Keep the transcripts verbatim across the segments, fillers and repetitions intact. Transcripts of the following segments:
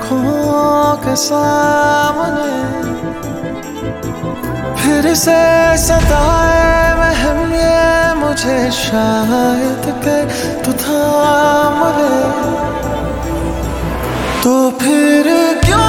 आँखों के सामने फिर से सताए वहम ये मुझे शायद के तू थाम ले, तो फिर क्यों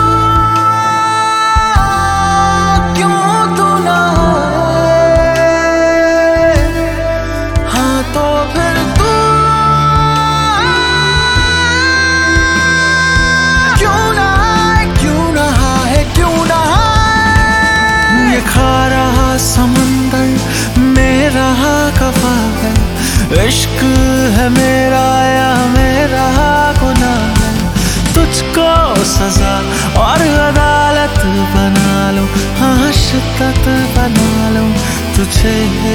समंदर मेरा कफा है, इश्क है मेरा या मेरा गुनाह है, तुझको सजा और अदालत बना लो, हाँ शिद्दत बना लो, तुझे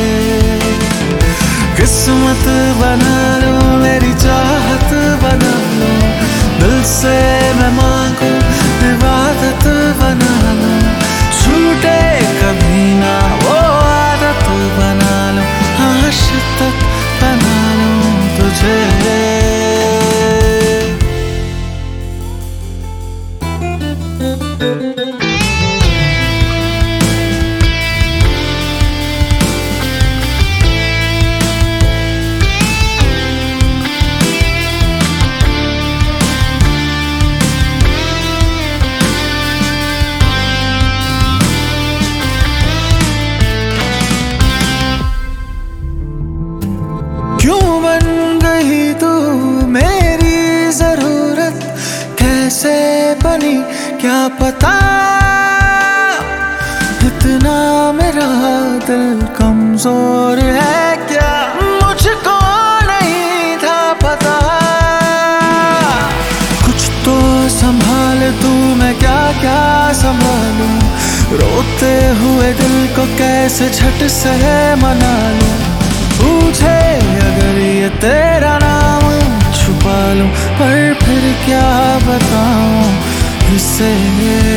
किस्मत बना लो, मेरी चाहत बना लो, दिल से मैं मांगू इबादत बना लो, छूटे कभी ना वो आदत बना लो, हाँ शिद्दत बना लो तुझे। क्यों बन गई तू मेरी जरूरत, कैसे बनी क्या पता, इतना मेरा दिल कमजोर है क्या, मुझको नहीं था पता, कुछ तो संभाल तू, मैं क्या क्या संभालूं, रोते हुए दिल को कैसे झट से मना लूं, पूछे अगर ये तेरा नाम छुपा लूं, पर फिर क्या बताऊं इसे।